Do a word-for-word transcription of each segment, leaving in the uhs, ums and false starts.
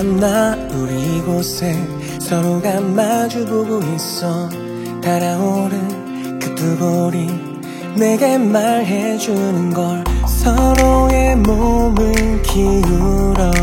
만나 우리 이곳에 서로가 마주보고 있어. 달아오른 그 두 볼이 내게 말해주는 걸. 서로의 몸을 기울여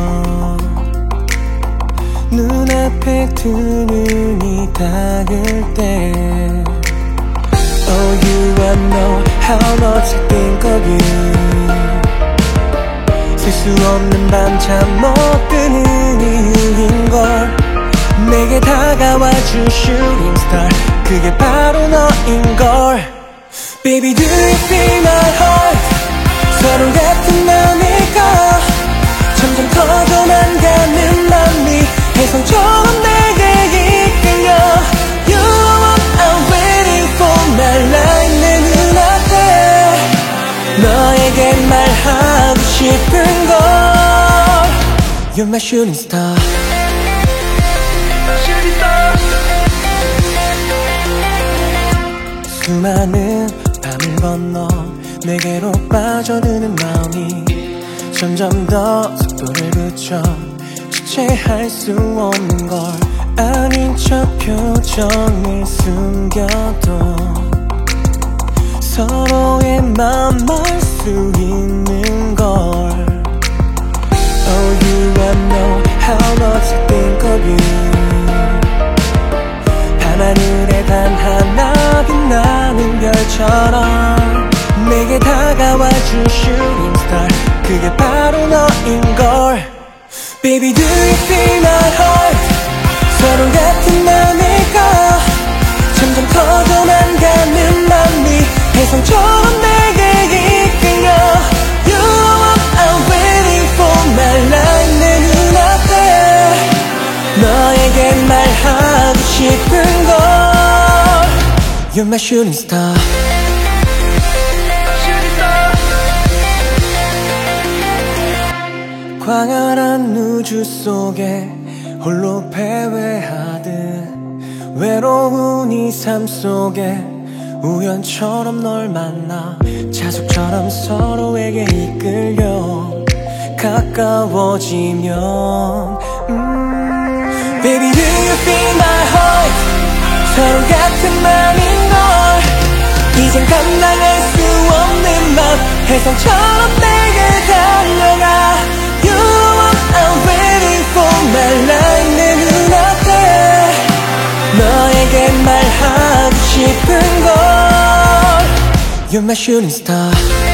눈앞에 두 눈이 닿을 때 Oh, you I know how much I think of you. 셀 수 없는 밤 잠 못 드는 이유인걸. 내게 다가와준 shooting star, 그게 바로 너인걸. Baby, do you feel my heart? 서로 같은 맘일까? 점점 커져만 가는 맘이 혜성처럼 내게 이끌려. You are what I'm waiting for, my life 내 눈앞에 너에게 말하고 싶은 걸. You're my shooting star. 수많은 밤을 건너 내게로 빠져드는 마음이 점점 더 속도를 붙여 주체할 수 없는 걸. 아닌 척 표정을 숨겨도 서로의 맘 알 수 있는 걸. Oh, you I know how much I think of you. 밤하늘에 단 하나 빛나는 별처럼 내게 다가와준 shooting star, 그게 바로 너인걸. Baby, do you feel my heart? 서로 같은 맘일까? 점점 커져만 가는 맘이 혜성처럼 내게 이끌려. You are what I'm waiting for, my life 내 눈앞에 너에게 말하고 싶은 걸. You're my shooting star. 광활한 우주 속에 홀로 패회하듯 외로운 이 삶 속에 우연처럼 널 만나 자숙처럼 서로에게 이끌려 가까워지면 음. Baby, do you feel my heart? 서로 같은 맘인걸. 이젠 감당할 수 없는 맘 혜성처럼 내게 달려가. You are what I'm waiting for, my life 내 눈앞에 너에게 말하고 싶은 걸. You're my shooting star.